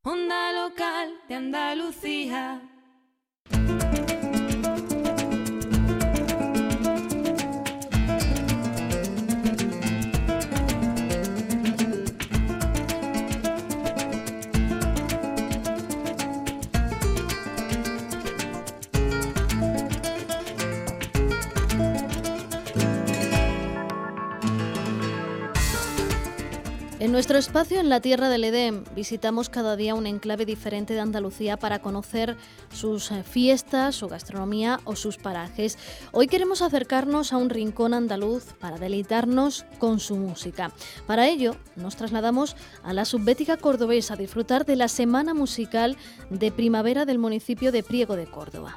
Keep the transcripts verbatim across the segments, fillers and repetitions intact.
Onda local de Andalucía. En nuestro espacio en la Tierra del Edén visitamos cada día un enclave diferente de Andalucía para conocer sus fiestas, su gastronomía o sus parajes. Hoy queremos acercarnos a un rincón andaluz para deleitarnos con su música. Para ello nos trasladamos a la subbética cordobesa a disfrutar de la Semana Musical de Primavera del municipio de Priego de Córdoba.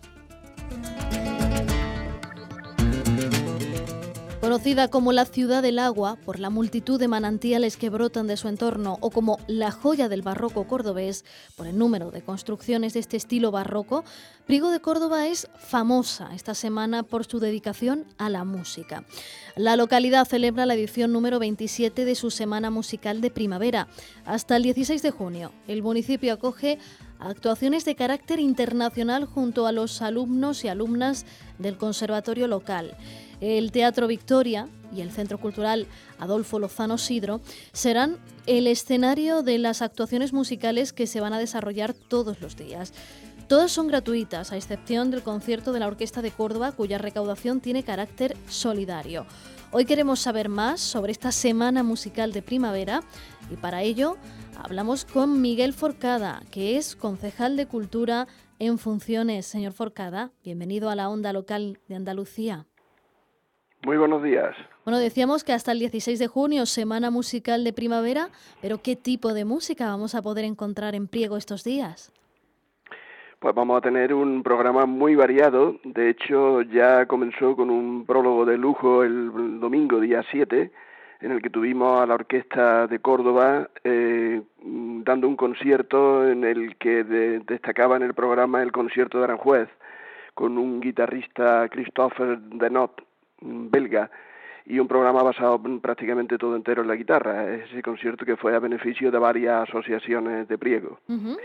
Conocida como la Ciudad del Agua por la multitud de manantiales que brotan de su entorno o como la joya del barroco cordobés por el número de construcciones de este estilo barroco, Priego de Córdoba es famosa esta semana por su dedicación a la música. La localidad celebra la edición número veintisiete de su Semana Musical de Primavera. Hasta el dieciséis de junio, el municipio acoge actuaciones de carácter internacional junto a los alumnos y alumnas del conservatorio local. El Teatro Victoria y el Centro Cultural Adolfo Lozano Sidro serán el escenario de las actuaciones musicales que se van a desarrollar todos los días. Todas son gratuitas, a excepción del concierto de la Orquesta de Córdoba, cuya recaudación tiene carácter solidario. Hoy queremos saber más sobre esta Semana Musical de Primavera y para ello hablamos con Miguel Forcada, que es concejal de Cultura en funciones. Señor Forcada, bienvenido a la Onda Local de Andalucía. Muy buenos días. Bueno, decíamos que hasta el dieciséis de junio, Semana Musical de Primavera, pero ¿qué tipo de música vamos a poder encontrar en Priego estos días? Pues vamos a tener un programa muy variado. De hecho, ya comenzó con un prólogo de lujo el domingo, día siete, en el que tuvimos a la Orquesta de Córdoba eh, dando un concierto en el que de, destacaba en el programa el concierto de Aranjuez, con un guitarrista, Christopher Denot, belga, y un programa basado prácticamente todo entero en la guitarra. Ese concierto que fue a beneficio de varias asociaciones de Priego. Uh-huh.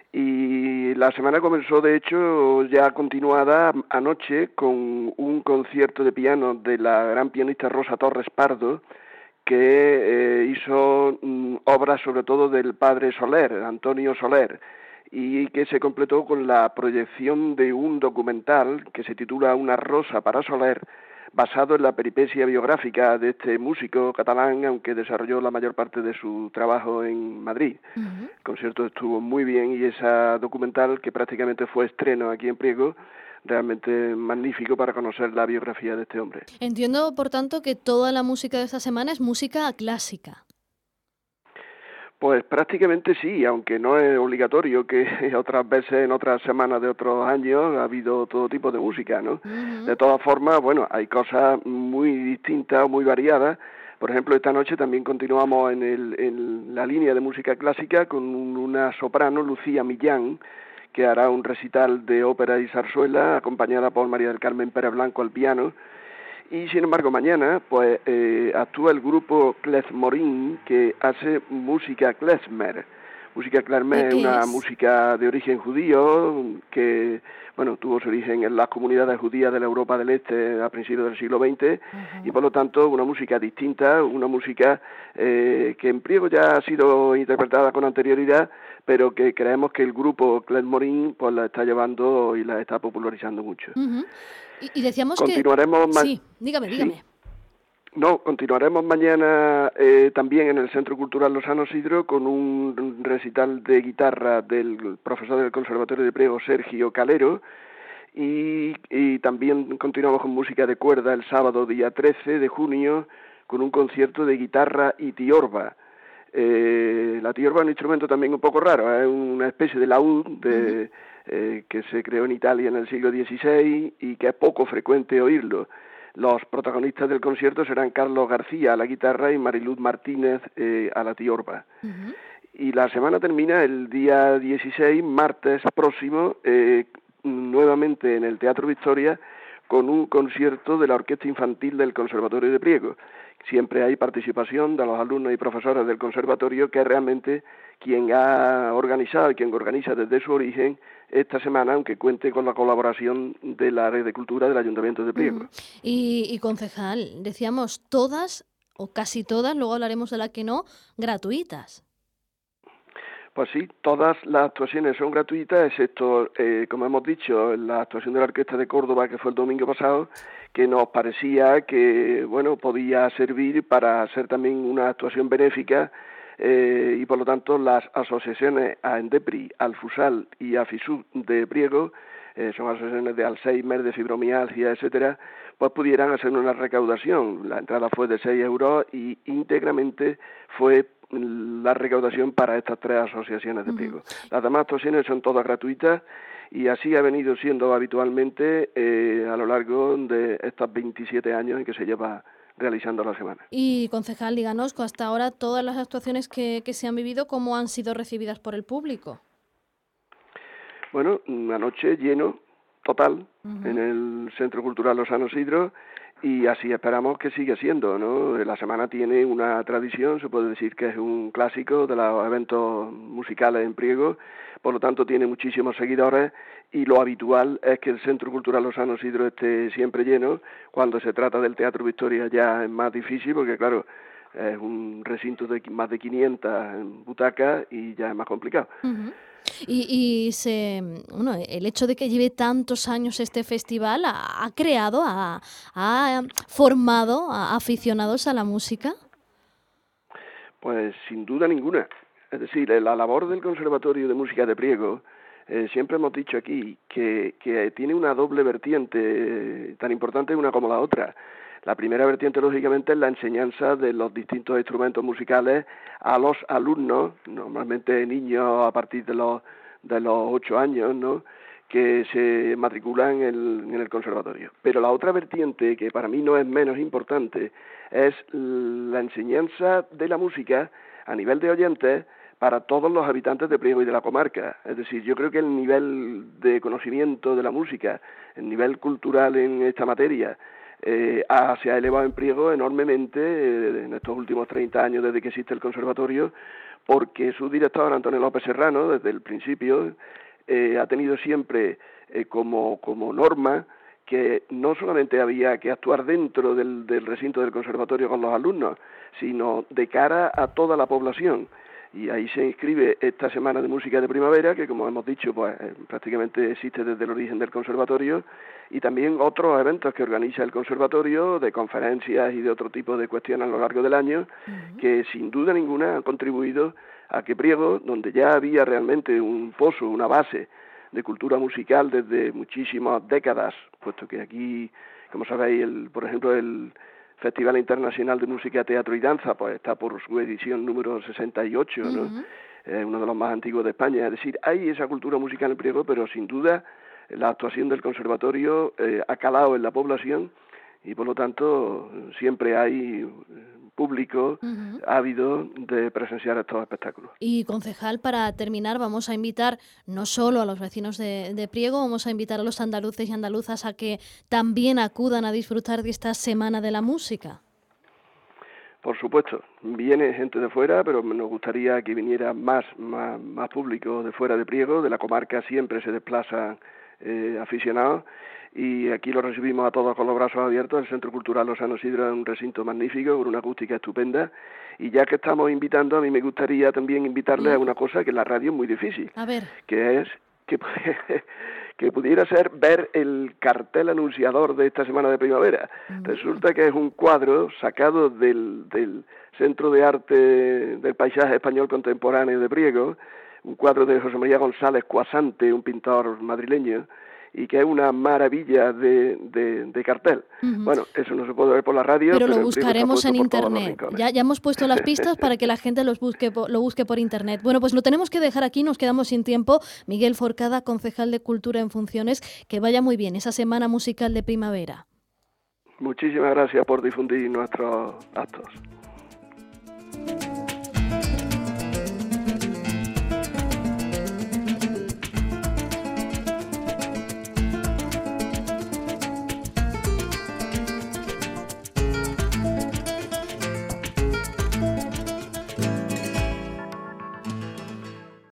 Y la semana comenzó, de hecho, ya continuada anoche con un concierto de piano de la gran pianista Rosa Torres Pardo, que eh, hizo mm, obras sobre todo del padre Soler, Antonio Soler, y que se completó con la proyección de un documental que se titula Una rosa para Soler, basado en la peripecia biográfica de este músico catalán, aunque desarrolló la mayor parte de su trabajo en Madrid. Uh-huh. El concierto estuvo muy bien y ese documental, que prácticamente fue estreno aquí en Priego, realmente magnífico para conocer la biografía de este hombre. Entiendo, por tanto, que toda la música de esta semana es música clásica. Pues prácticamente sí, aunque no es obligatorio, que otras veces en otras semanas de otros años ha habido todo tipo de música, ¿no? Uh-huh. De todas formas, bueno, hay cosas muy distintas, muy variadas. Por ejemplo, esta noche también continuamos en, el, en la línea de música clásica con una soprano, Lucía Millán, que hará un recital de ópera y zarzuela, acompañada por María del Carmen Pérez Blanco al piano. Y sin embargo mañana pues eh, actúa el grupo Klezmorín, que hace música klezmer. Música klezmer es una música de origen judío que bueno tuvo su origen en las comunidades judías de la Europa del Este a principios del siglo veinte. Uh-huh. Y por lo tanto una música distinta, una música eh, que en Priego ya ha sido interpretada con anterioridad, pero que creemos que el grupo Klezmorín pues la está llevando y la está popularizando mucho. Uh-huh. Y, y decíamos continuaremos que... Ma- sí, dígame, dígame. ¿Sí? No, continuaremos mañana eh, también en el Centro Cultural Lozano Sidro con un recital de guitarra del profesor del Conservatorio de Priego, Sergio Calero, y, y también continuamos con música de cuerda el sábado día trece de junio con un concierto de guitarra y tiorba. Eh, la tiorba es un instrumento también un poco raro, es una especie de laúd de, uh-huh. eh, que se creó en Italia en el siglo dieciséis y que es poco frecuente oírlo. Los protagonistas del concierto serán Carlos García a la guitarra y Mariluz Martínez eh, a la tiorba. Uh-huh. Y la semana termina el día dieciséis, martes próximo, eh, nuevamente en el Teatro Victoria, con un concierto de la Orquesta Infantil del Conservatorio de Priego, siempre hay participación de los alumnos y profesores del conservatorio, que es realmente quien ha organizado y quien organiza desde su origen esta semana, aunque cuente con la colaboración de la Red de Cultura del Ayuntamiento de Priego. Uh-huh. Y, y concejal, decíamos todas o casi todas, luego hablaremos de la que no, gratuitas. Pues sí, todas las actuaciones son gratuitas, excepto, eh, como hemos dicho, la actuación de la Orquesta de Córdoba, que fue el domingo pasado, que nos parecía que, bueno, podía servir para ser también una actuación benéfica, eh, y por lo tanto las asociaciones AENDEPRI, Alfusal y AFISUB de Priego, eh, son asociaciones de Alzheimer, de fibromialgia, etcétera, pues pudieran hacer una recaudación. La entrada fue de seis euros y íntegramente fue la recaudación para estas tres asociaciones de Priego. Uh-huh. Las demás actuaciones son todas gratuitas y así ha venido siendo habitualmente eh, a lo largo de estos veintisiete años en que se lleva realizando la semana. Y concejal, díganos, hasta ahora todas las actuaciones que, que se han vivido, ¿cómo han sido recibidas por el público? Bueno, anoche lleno, total, uh-huh. en el Centro Cultural Los San Isidro, y así esperamos que siga siendo, ¿no? La semana tiene una tradición, se puede decir que es un clásico de los eventos musicales en Priego, por lo tanto tiene muchísimos seguidores, y lo habitual es que el Centro Cultural Los San Isidro esté siempre lleno. Cuando se trata del Teatro Victoria ya es más difícil, porque claro, es un recinto de más de quinientas butacas y ya es más complicado. Uh-huh. Y, y se, bueno, el hecho de que lleve tantos años este festival ha, ha creado, ha, ha formado a aficionados a la música. Pues sin duda ninguna. Es decir, la labor del Conservatorio de Música de Priego, eh, siempre hemos dicho aquí que, que tiene una doble vertiente, eh, tan importante una como la otra. La primera vertiente, lógicamente, es la enseñanza de los distintos instrumentos musicales a los alumnos, normalmente niños a partir de los de los ocho años, ¿no?, que se matriculan en el, en el conservatorio. Pero la otra vertiente, que para mí no es menos importante, es la enseñanza de la música a nivel de oyentes para todos los habitantes de Priego y de la comarca. Es decir, yo creo que el nivel de conocimiento de la música, el nivel cultural en esta materia, Eh, ha, se ha elevado en Priego enormemente eh, en estos últimos treinta años desde que existe el conservatorio, porque su director, Antonio López Serrano, desde el principio, eh, ha tenido siempre eh, como, como norma que no solamente había que actuar dentro del, del recinto del conservatorio con los alumnos, sino de cara a toda la población. Y ahí se inscribe esta Semana de Música de Primavera, que como hemos dicho, pues eh, prácticamente existe desde el origen del conservatorio, y también otros eventos que organiza el conservatorio, de conferencias y de otro tipo de cuestiones a lo largo del año, uh-huh. que sin duda ninguna han contribuido a que Priego, donde ya había realmente un pozo, una base de cultura musical desde muchísimas décadas, puesto que aquí, como sabéis, el, por ejemplo, el Festival Internacional de Música, Teatro y Danza, pues está por su edición número sesenta y ocho, ¿no? Uh-huh. Es uno de los más antiguos de España. Es decir, hay esa cultura musical en Priego, pero sin duda la actuación del conservatorio eh, ha calado en la población y por lo tanto siempre hay público uh-huh. ávido de presenciar estos espectáculos. Y concejal, para terminar, vamos a invitar no solo a los vecinos de, de Priego, vamos a invitar a los andaluces y andaluzas a que también acudan a disfrutar de esta Semana de la Música. Por supuesto, viene gente de fuera, pero nos gustaría que viniera más, más, más público de fuera de Priego. De la comarca siempre se desplazan eh, aficionados, y aquí lo recibimos a todos con los brazos abiertos. El Centro Cultural Los San Isidro es un recinto magnífico, con una acústica estupenda, y ya que estamos invitando, a mí me gustaría también invitarles a una cosa que en la radio es muy difícil, a ver. que es que, que pudiera ser ver el cartel anunciador de esta Semana de Primavera. Mm. Resulta que es un cuadro sacado del, del Centro de Arte del Paisaje Español Contemporáneo de Priego, un cuadro de José María González Cuasante, un pintor madrileño, y que es una maravilla de, de, de cartel. Uh-huh. Bueno, eso no se puede ver por la radio, pero, pero lo buscaremos en internet. Ya, ya hemos puesto las pistas para que la gente los busque, lo busque por internet. Bueno, pues lo tenemos que dejar aquí, nos quedamos sin tiempo. Miguel Forcada, concejal de Cultura en Funciones, que vaya muy bien esa Semana Musical de Primavera. Muchísimas gracias por difundir nuestros actos.